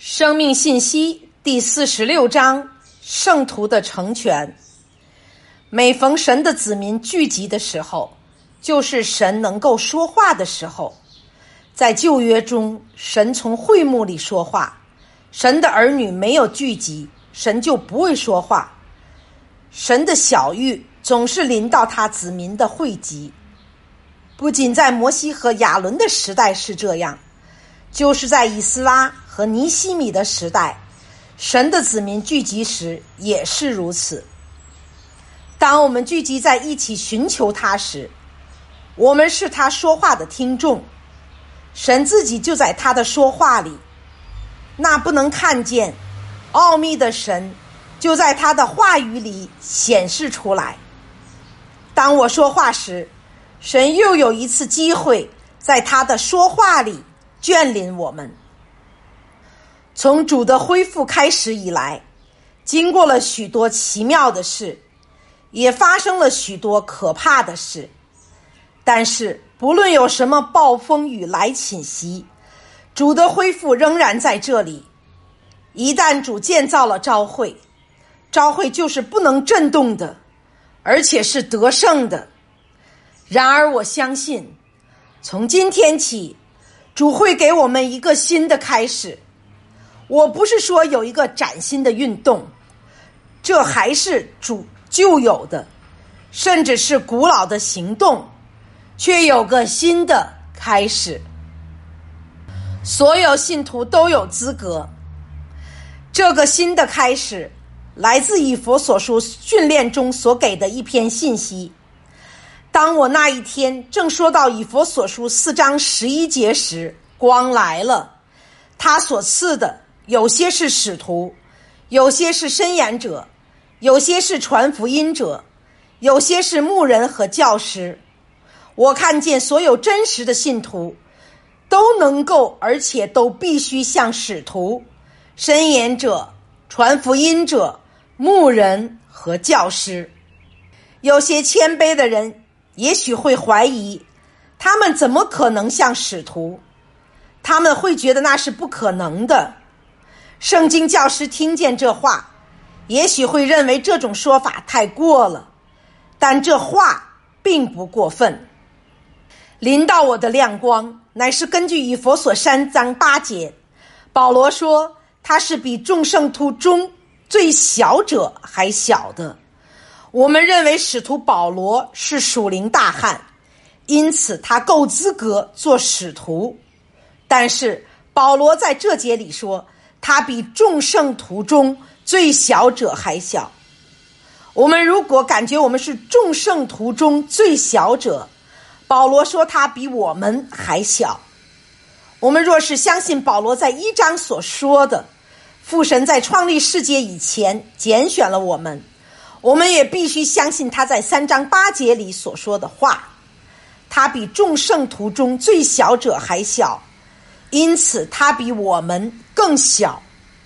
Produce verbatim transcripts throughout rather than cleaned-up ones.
生命信息第四十六章，圣徒的成全。每逢神的子民聚集的时候，就是神能够说话的时候。在旧约中，神从会幕里说话，神的儿女没有聚集，神就不会说话。神的晓谕总是临到他子民的汇集，不仅在摩西和亚伦的时代是这样，就是在以斯拉和尼希米的时代，神的子民聚集时也是如此。当我们聚集在一起寻求他时，我们是他说话的听众，神自己就在他的说话里，那不能看见奥秘的神就在他的话语里显示出来。当我说话时，神又有一次机会在他的说话里眷临我们。从主的恢复开始以来，经过了许多奇妙的事，也发生了许多可怕的事。但是不论有什么暴风雨来侵袭，主的恢复仍然在这里。一旦主建造了召会，召会就是不能震动的，而且是得胜的。然而我相信，从今天起，主会给我们一个新的开始。我不是说有一个崭新的运动，这还是主旧有的，甚至是古老的行动，却有个新的开始。所有信徒都有资格。这个新的开始来自以弗所书训练中所给的一篇信息。当我那一天正说到以弗所书四章十一节时，光来了。他所赐的有些是使徒，有些是申言者，有些是传福音者，有些是牧人和教师。我看见所有真实的信徒都能够，而且都必须像使徒、申言者、传福音者、牧人和教师。有些谦卑的人也许会怀疑，他们怎么可能像使徒？他们会觉得那是不可能的。圣经教师听见这话，也许会认为这种说法太过了，但这话并不过分。临到我的亮光乃是根据以弗所三章八节，保罗说他是比众圣徒中最小者还小的。我们认为使徒保罗是属灵大汉，因此他够资格做使徒。但是保罗在这节里说，他比众圣徒中最小者还小。我们如果感觉我们是众圣徒中最小者，保罗说他比我们还小。我们若是相信保罗在一章所说的，父神在创立世界以前拣选了我们，我们也必须相信他在三章八节里所说的话，他比众圣徒中最小者还小，因此他比我们更小。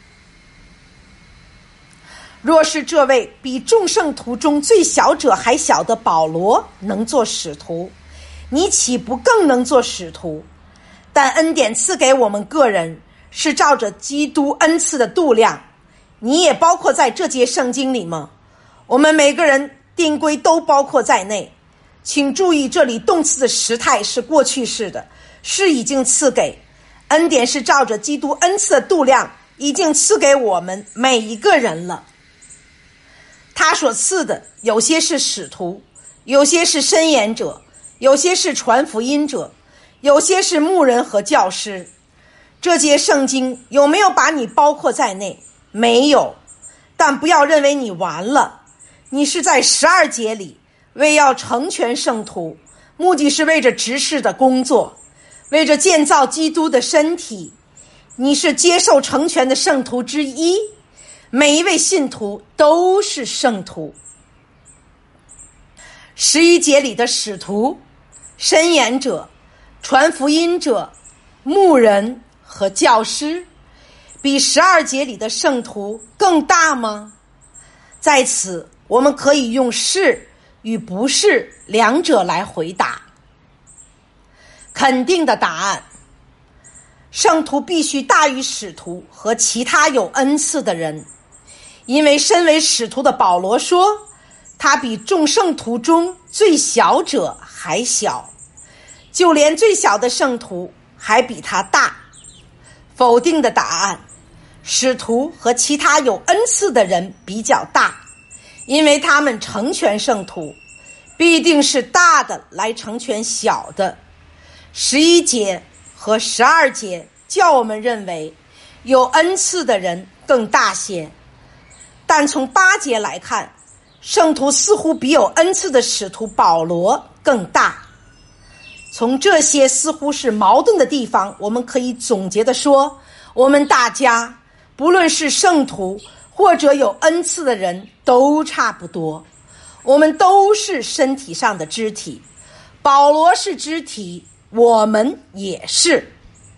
若是这位比众圣徒中最小者还小的保罗能做使徒，你岂不更能做使徒？但恩典赐给我们个人是照着基督恩赐的度量，你也包括在这节圣经里吗？我们每个人定规都包括在内。请注意，这里动词的时态是过去式的，是已经赐给。恩典是照着基督恩赐的度量已经赐给我们每一个人了。他所赐的有些是使徒，有些是申言者，有些是传福音者，有些是牧人和教师。这节圣经有没有把你包括在内？没有。但不要认为你完了，你是在十二节里，为要成全圣徒，目的是为着执事的工作，为着建造基督的身体。你是接受成全的圣徒之一，每一位信徒都是圣徒。十一节里的使徒、申言者、传福音者、牧人和教师，比十二节里的圣徒更大吗？在此我们可以用是与不是两者来回答。肯定的答案， 圣徒必须大于使徒和其他有恩赐的人，因为身为使徒的保罗说，他比众圣徒中最小者还小，就连最小的圣徒还比他大。否定的答案，使徒和其他有恩赐的人比较大，因为他们成全圣徒，必定是大的来成全小的。十一节和十二节叫我们认为有恩赐的人更大些，但从八节来看，圣徒似乎比有恩赐的使徒保罗更大。从这些似乎是矛盾的地方，我们可以总结地说，我们大家不论是圣徒或者有恩赐的人都差不多，我们都是身体上的肢体。保罗是肢体，我们也是。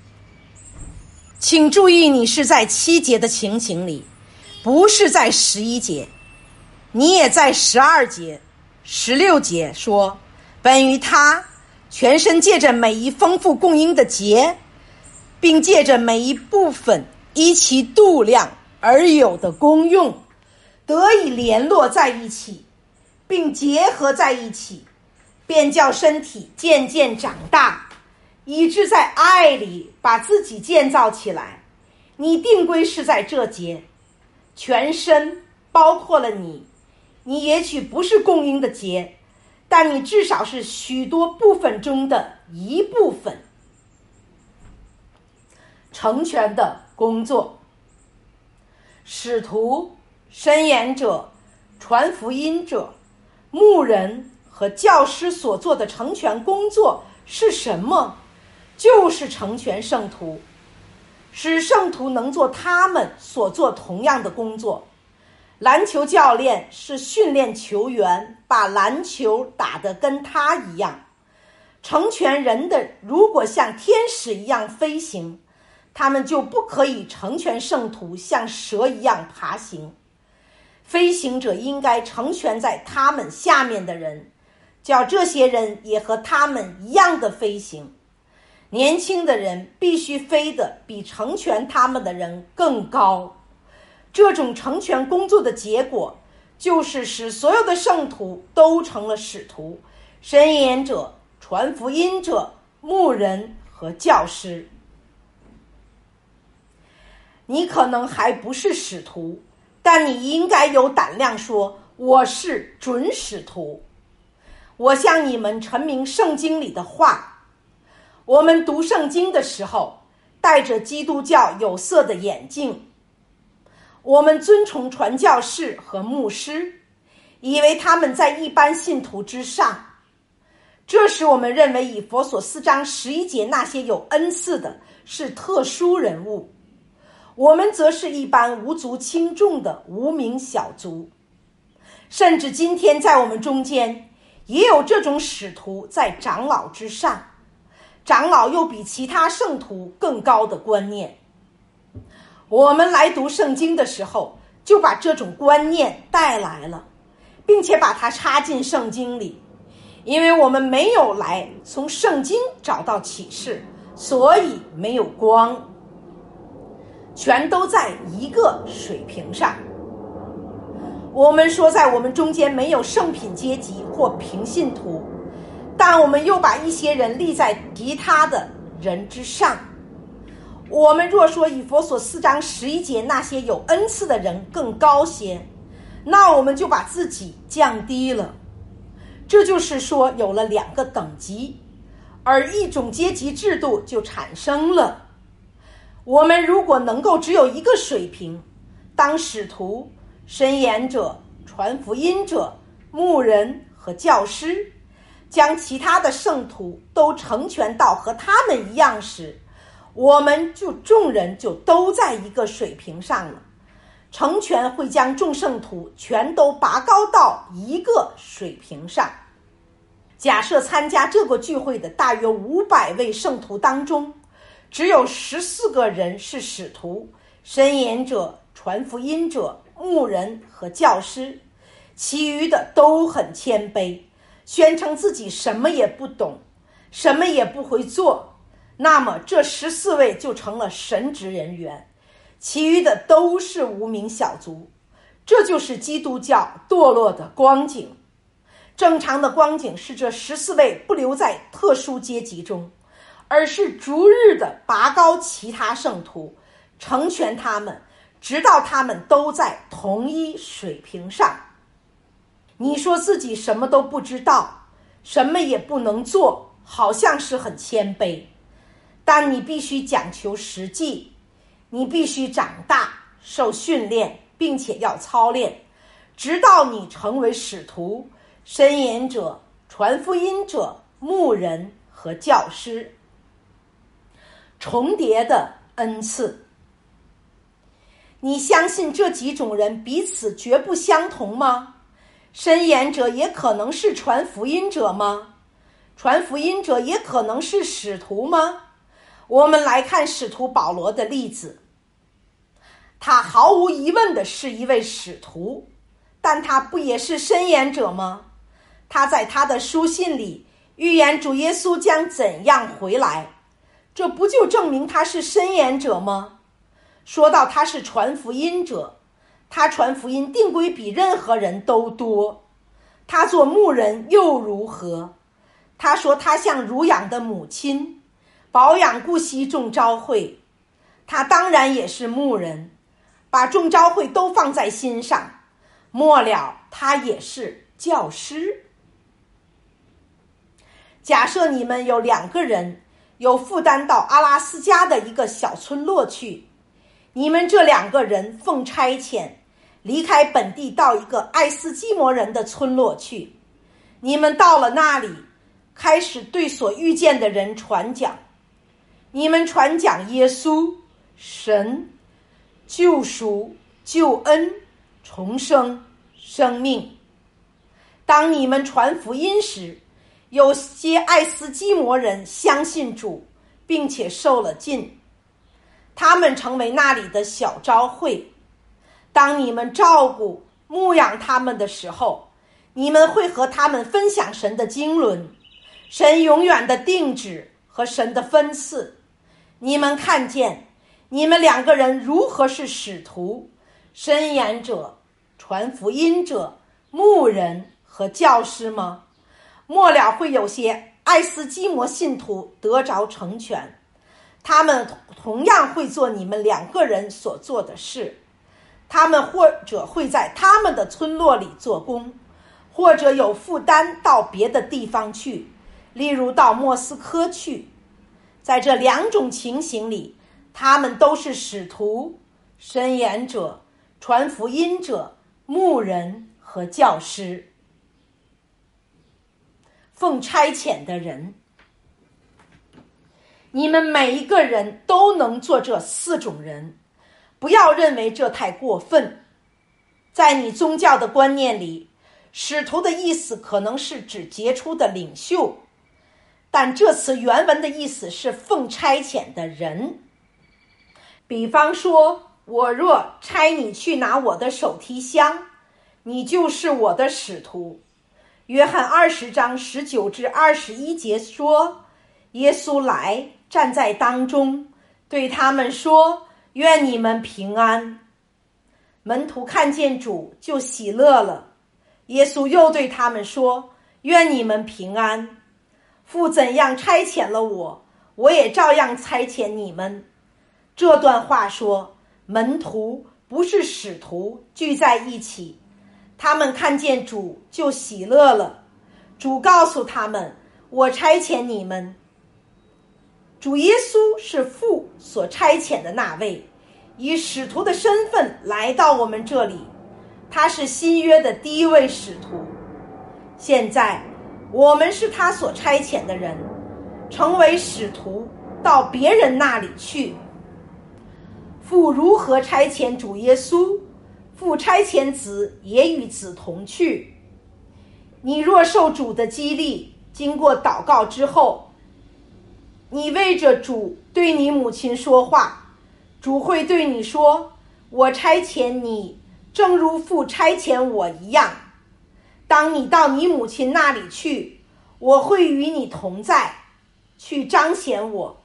请注意，你是在七节的情形里，不是在十一节。你也在十二节、十六节说，本于他全身借着每一丰富供应的节，并借着每一部分依其度量而有的功用，得以联络在一起，并结合在一起，便叫身体渐渐长大，以致在爱里把自己建造起来。你定规是在这节，全身包括了你，你也许不是供应的节，但你至少是许多部分中的一部分。成全的工作，使徒、申言者、传福音者、牧人和教师所做的成全工作是什么？就是成全圣徒，使圣徒能做他们所做同样的工作。篮球教练是训练球员把篮球打得跟他一样。成全人的如果像天使一样飞行，他们就不可以成全圣徒像蛇一样爬行。飞行者应该成全在他们下面的人，叫这些人也和他们一样的飞行。年轻的人必须飞得比成全他们的人更高。这种成全工作的结果，就是使所有的圣徒都成了使徒、申言者、传福音者、牧人和教师。你可能还不是使徒，但你应该有胆量说，我是准使徒。我向你们陈明圣经里的话。我们读圣经的时候，戴着基督教有色的眼镜。我们尊崇传教士和牧师，以为他们在一般信徒之上。这时我们认为以弗所四章十一节那些有恩赐的是特殊人物，我们则是一般无足轻重的无名小卒。甚至今天在我们中间也有这种使徒在长老之上，长老又比其他圣徒更高的观念。我们来读圣经的时候，就把这种观念带来了，并且把它插进圣经里。因为我们没有来从圣经找到启示，所以没有光，全都在一个水平上。我们说在我们中间没有圣品阶级或平信徒，但我们又把一些人立在其他的人之上。我们若说以弗所四章十一节那些有恩赐的人更高些，那我们就把自己降低了。这就是说有了两个等级，而一种阶级制度就产生了。我们如果能够只有一个水平，当使徒、申言者、传福音者、牧人和教师，将其他的圣徒都成全到和他们一样时，我们就众人就都在一个水平上了。成全会将众圣徒全都拔高到一个水平上。假设参加这个聚会的大约五百位圣徒当中，只有十四个人是使徒、申言者、传福音者、牧人和教师，其余的都很谦卑，宣称自己什么也不懂，什么也不会做。 那么这十四位就成了神职人员，其余的都是无名小卒。这就是基督教堕落的光景。正常的光景是这十四位不留在特殊阶级中，而是逐日的拔高其他圣徒，成全他们，直到他们都在同一水平上。你说自己什么都不知道，什么也不能做，好像是很谦卑，但你必须讲求实际，你必须长大，受训练，并且要操练，直到你成为使徒、申言者、传福音者、牧人和教师。重叠的恩赐，你相信这几种人彼此绝不相同吗？申言者也可能是传福音者吗？传福音者也可能是使徒吗？我们来看使徒保罗的例子，他毫无疑问的是一位使徒，但他不也是申言者吗？他在他的书信里预言主耶稣将怎样回来，这不就证明他是申言者吗？说到他是传福音者，他传福音定规比任何人都多。他做牧人又如何？他说他像乳养的母亲，保养顾惜众召会。他当然也是牧人，把众召会都放在心上。末了，他也是教师。假设你们有两个人有负担到阿拉斯加的一个小村落去，你们这两个人奉差遣离开本地到一个爱斯基摩人的村落去。你们到了那里，开始对所遇见的人传讲。你们传讲耶稣、神、救赎、救恩、重生、生命。当你们传福音时，有些爱斯基摩人相信主，并且受了浸，他们成为那里的小召会。当你们照顾牧养他们的时候，你们会和他们分享神的经纶，神永远的定旨和神的分赐。你们看见你们两个人如何是使徒、申言者、传福音者、牧人和教师吗？末了会有些爱斯基摩信徒得着成全，他们同样会做你们两个人所做的事。他们或者会在他们的村落里做工，或者有负担到别的地方去，例如到莫斯科去。在这两种情形里，他们都是使徒、申言者、传福音者、牧人和教师。奉差遣的人，你们每一个人都能做这四种人，不要认为这太过分。在你宗教的观念里，使徒的意思可能是指杰出的领袖，但这词原文的意思是奉差遣的人。比方说，我若差你去拿我的手提箱，你就是我的使徒。约翰二十章十九至二十一节说，耶稣来站在当中，对他们说，愿你们平安。门徒看见主就喜乐了。耶稣又对他们说，愿你们平安。父怎样差遣了我，我也照样差遣你们。这段话说，门徒不是使徒聚在一起，他们看见主就喜乐了。主告诉他们，我差遣你们。主耶稣是父所差遣的那位，以使徒的身份来到我们这里，他是新约的第一位使徒。现在我们是他所差遣的人，成为使徒，到别人那里去。父如何差遣主耶稣，父差遣子也与子同去。你若受主的激励，经过祷告之后，你为着主对你母亲说话，主会对你说，我差遣你，正如父差遣我一样。当你到你母亲那里去，我会与你同在，去彰显我，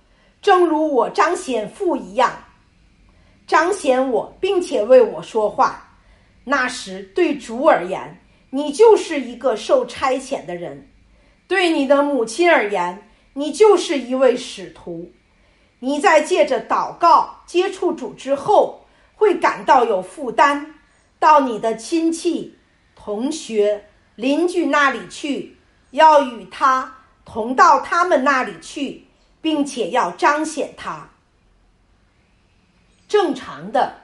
正如我彰显父一样，彰显我并且为我说话。那时对主而言，你就是一个受差遣的人；对你的母亲而言，你就是一位使徒。你在借着祷告接触主之后，会感到有负担，到你的亲戚、同学、邻居那里去，要与他同到他们那里去，并且要彰显他。正常的，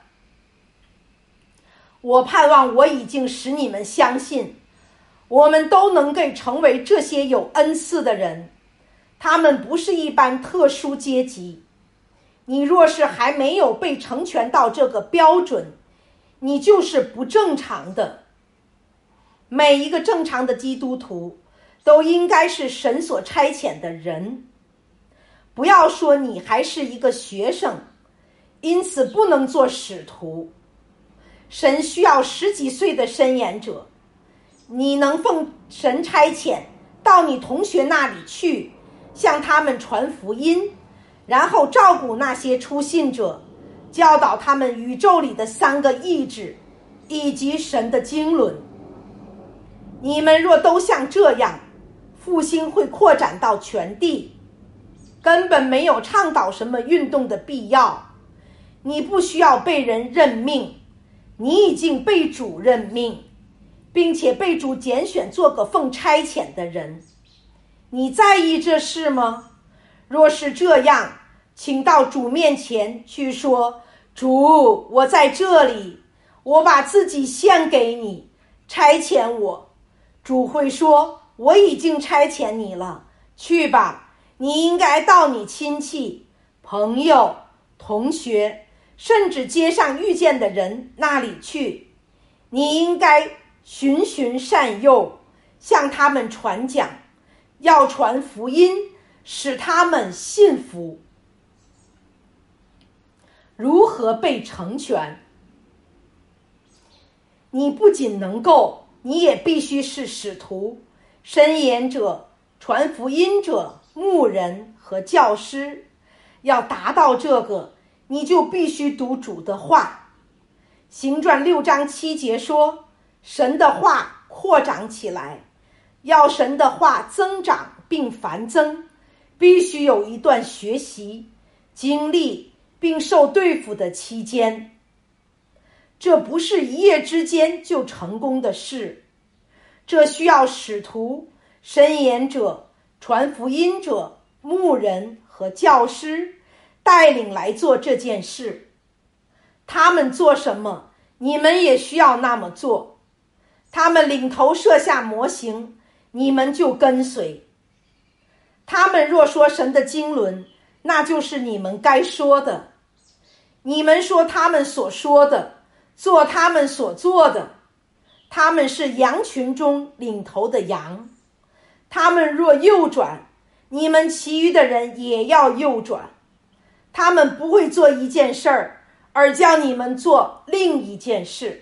我盼望我已经使你们相信，我们都能够成为这些有恩赐的人。他们不是一般特殊阶级。你若是还没有被成全到这个标准，你就是不正常的。每一个正常的基督徒都应该是神所差遣的人。不要说你还是一个学生，因此不能做使徒。神需要十几岁的申言者，你能奉神差遣到你同学那里去，向他们传福音，然后照顾那些初信者，教导他们宇宙里的三个意志以及神的经纶。你们若都像这样，复兴会扩展到全地，根本没有倡导什么运动的必要。你不需要被人任命，你已经被主任命，并且被主拣选做个奉差遣的人。你在意这事吗？若是这样，请到主面前去说，主，我在这里，我把自己献给你，差遣我。主会说，我已经差遣你了，去吧。你应该到你亲戚、朋友、同学，甚至街上遇见的人那里去。你应该循循善诱，向他们传讲，要传福音，使他们信服。如何被成全？你不仅能够，你也必须是使徒、申言者、传福音者、牧人和教师。要达到这个，你就必须读主的话。行传六章七节说，神的话扩长起来，要神的话增长并繁增，必须有一段学习、经历并受对付的期间。这不是一夜之间就成功的事，这需要使徒、申言者、传福音者、牧人和教师带领来做这件事。他们做什么，你们也需要那么做。他们领头设下模型，你们就跟随。他们若说神的经纶，那就是你们该说的。你们说他们所说的，做他们所做的。他们是羊群中领头的羊。他们若右转，你们其余的人也要右转。他们不会做一件事儿，而叫你们做另一件事。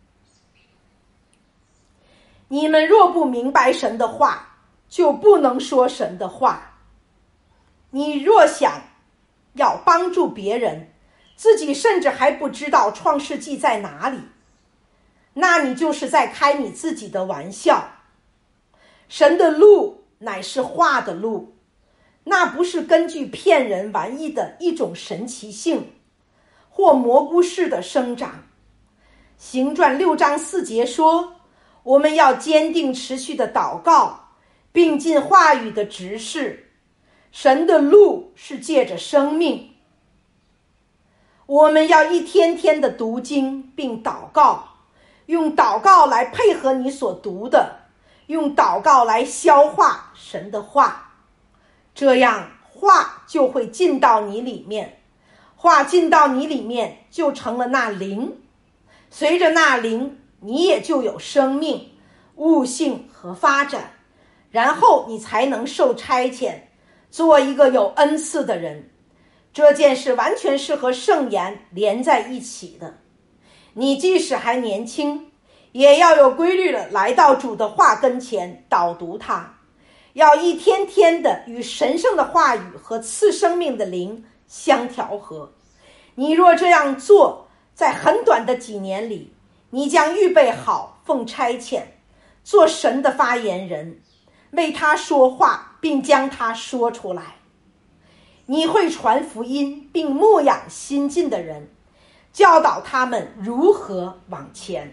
你们若不明白神的话，就不能说神的话。你若想要帮助别人，自己甚至还不知道创世纪在哪里，那你就是在开你自己的玩笑。神的路乃是话的路，那不是根据骗人玩意的一种神奇性或蘑菇式的生长。行传六章四节说，我们要坚定持续的祷告，并尽话语的执事。神的路是借着生命。我们要一天天的读经并祷告，用祷告来配合你所读的，用祷告来消化神的话，这样话就会进到你里面，话进到你里面就成了那灵，随着那灵，你也就有生命、悟性和发展，然后你才能受差遣，做一个有恩赐的人。这件事完全是和圣言连在一起的。你即使还年轻，也要有规律的来到主的话跟前导读它， 要一天天的与神圣的话语和赐生命的灵相调和。你若这样做，在很短的几年里，你将预备好奉差遣，做神的发言人，为他说话，并将他说出来。你会传福音，并牧养新进的人，教导他们如何往前。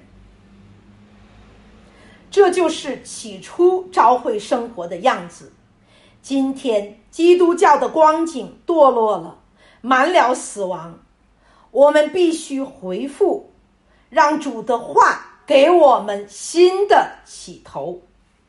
这就是起初召会生活的样子。今天基督教的光景堕落了，满了死亡。我们必须回复，让主的话给我们新的起头。